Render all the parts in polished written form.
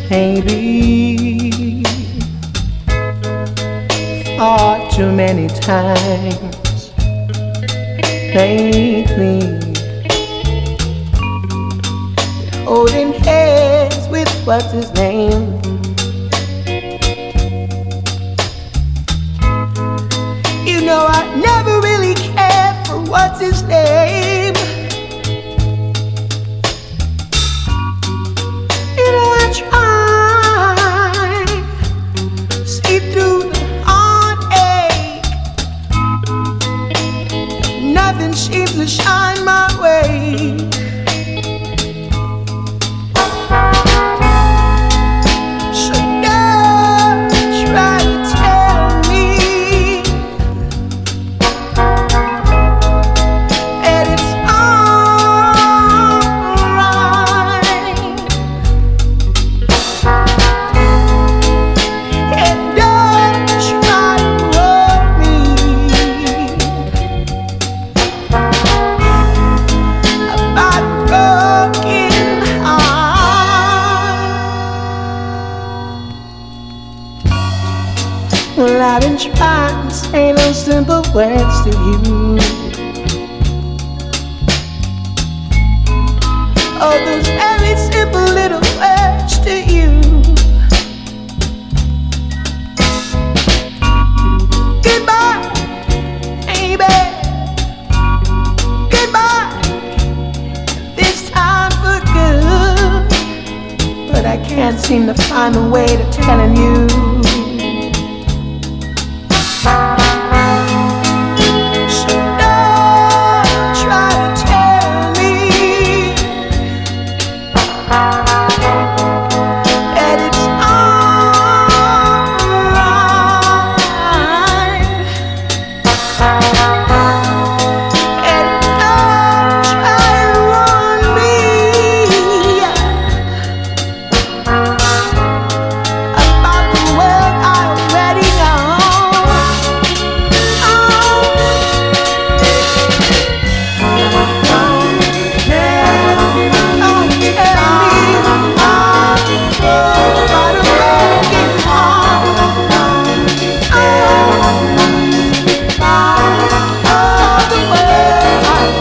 Maybe far too many times lately, holding hands with what's his name. You know I never really cared for what's his name. You know I try to see through the heartache. Nothing seems to shine my way. Well, I've been trying to say those simple words to you. Oh, those very simple little words to you. Goodbye, baby. Goodbye. This time for good. But I can't seem to find a way to telling you.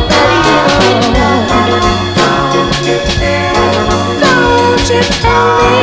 Tell me